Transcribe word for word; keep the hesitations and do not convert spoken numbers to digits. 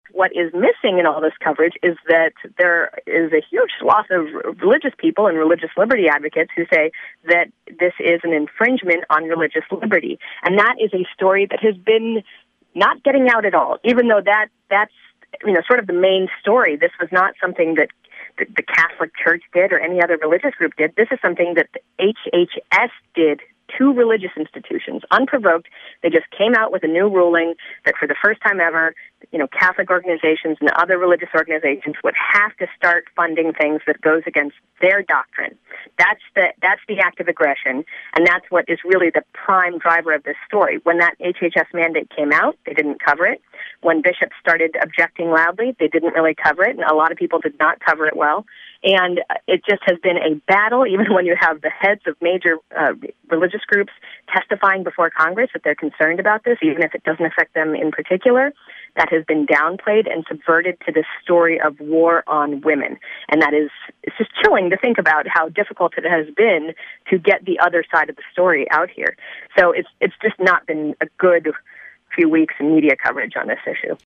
what is missing in all this coverage is that there is a huge swath of religious people and religious liberty advocates who say that this is an infringement on religious liberty. And that is a story that has been not getting out at all, even though that that's, you know, sort of the main story. This was not something that the, the Catholic Church did or any other religious group did. This is something that the H H S did to religious institutions, unprovoked. They just came out with a new ruling that for the first time ever, you know, Catholic organizations and other religious organizations would have to start funding things that goes against their doctrine. That's the that's the act of aggression, and that's what is really the prime driver of this story. When that H H S mandate came out, they didn't cover it. When bishops started objecting loudly, they didn't really cover it, and a lot of people did not cover it well. And it just has been a battle, even when you have the heads of major uh, religious groups testifying before Congress that they're concerned about this, even if it doesn't affect them in particular. That has been downplayed and subverted to this story of war on women. And that is, it's just chilling to think about how difficult it has been to get the other side of the story out here. So it's it's just not been a good few weeks in media coverage on this issue.